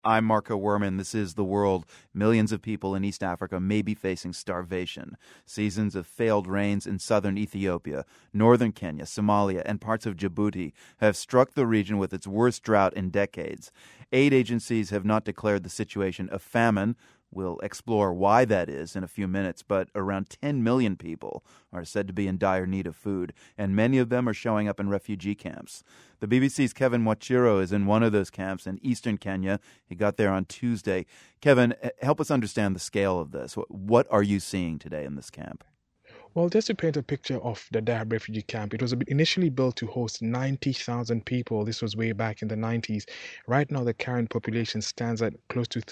I'm Marco Werman. This is The World. Millions of people in East Africa may be facing starvation. Seasons of failed rains in southern Ethiopia, northern Kenya, Somalia, and parts of Djibouti have struck the region with its worst drought in decades. Aid agencies have not declared the situation a famine. We'll explore why that is in a few minutes, but around 10 million people are said to be in dire need of food, and many of them are showing up in refugee camps. The BBC's Kevin Wachiro is in one of those camps in eastern Kenya. He got there on Tuesday. Kevin, help us understand the scale of this. What are you seeing today in this camp? Well, just to paint a picture of the Dadaab refugee camp, it was initially built to host 90,000 people. This was way back in the 90s. Right now, the current population stands at close to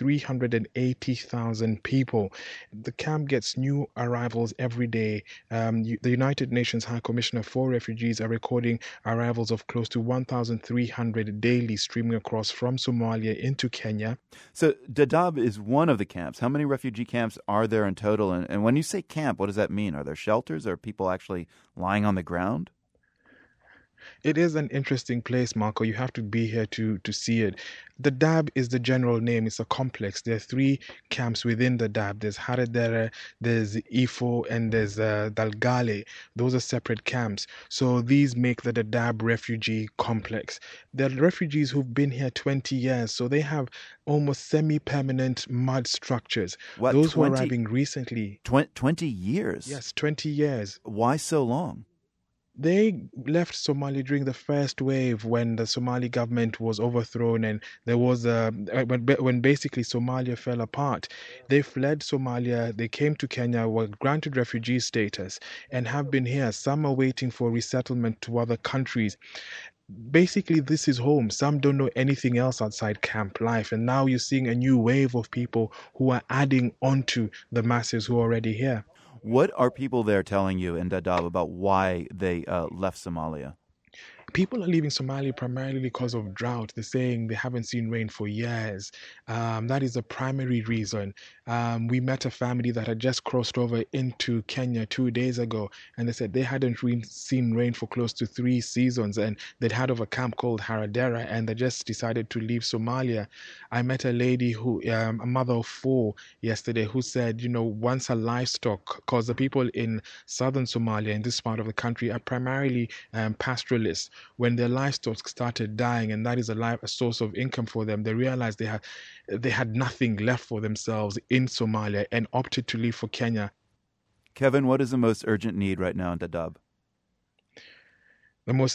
380,000 people. The camp gets new arrivals every day. The United Nations High Commissioner for Refugees are recording arrivals of close to 1,300 daily streaming across from Somalia into Kenya. So Dadaab is one of the camps. How many refugee camps are there in total? And when you say camp, what does that mean? Are there shelters? Are people actually lying on the ground? It is an interesting place, Marco. You have to be here to see it. The Dadaab is the general name. It's a complex. There are three camps within the Dadaab. There's Haradere, there's Ifo, and there's Dalgale. Those are separate camps. So these make the Dadaab refugee complex. There are refugees who've been here 20 years, so they have almost semi-permanent mud structures. What, Those who are arriving recently. 20 years? Yes, 20 years. Why so long? They left Somalia during the first wave when the Somali government was overthrown and there was when basically Somalia fell apart. They fled Somalia, they came to Kenya, were granted refugee status and have been here. Some are waiting for resettlement to other countries. Basically, this is home. Some don't know anything else outside camp life, and now you're seeing a new wave of people who are adding onto the masses who are already here. What are people there telling you in Dadaab about why they left Somalia? People are leaving Somalia primarily because of drought. They're saying they haven't seen rain for years. That is the primary reason. We met a family that had just crossed over into Kenya 2 days ago, and they said they hadn't seen rain for close to 3 seasons, and they'd heard of a camp called Haradera, and they just decided to leave Somalia. I met a lady who, a mother of 4 yesterday, who said, once her livestock, because the people in southern Somalia, in this part of the country, are primarily pastoralists. When their livestock started dying, and that is a source of income for them, they realized they had nothing left for themselves in Somalia and opted to leave for Kenya. Kevin, what is the most urgent need right now in Dadaab? The most,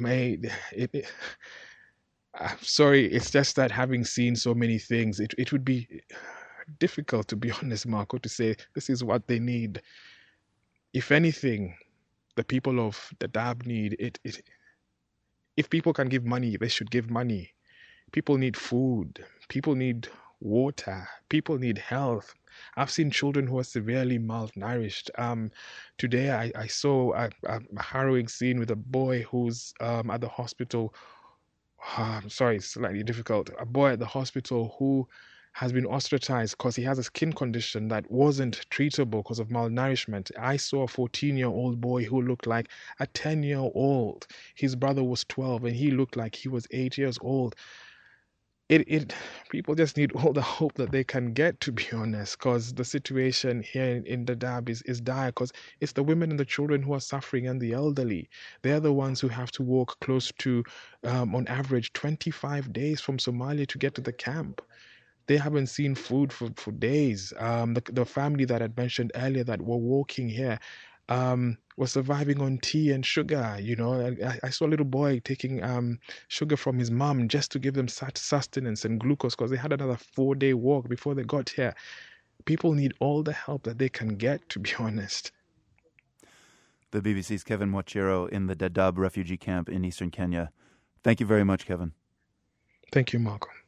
I'm sorry, it's just that having seen so many things, it would be difficult, to be honest, Marco, to say this is what they need. If anything, the people of Dadaab need it. If people can give money, they should give money. People need food. People need water. People need health. I've seen children who are severely malnourished. Today, I saw a harrowing scene with a boy who's at the hospital. I'm sorry, it's slightly difficult. A boy at the hospital who has been ostracized because he has a skin condition that wasn't treatable because of malnourishment. I saw a 14-year-old boy who looked like a 10-year-old. His brother was 12 and he looked like he was 8 years old. People just need all the hope that they can get, to be honest, because the situation here in Dadaab is dire, because it's the women and the children who are suffering and the elderly. They're the ones who have to walk close to, on average, 25 days from Somalia to get to the camp. They haven't seen food for days. The family that I mentioned earlier that were walking here was surviving on tea and sugar. I saw a little boy taking sugar from his mom just to give them sustenance and glucose because they had another 4-day walk before they got here. People need all the help that they can get, to be honest. The BBC's Kevin Wachiro in the Dadaab refugee camp in eastern Kenya. Thank you very much, Kevin. Thank you, Malcolm.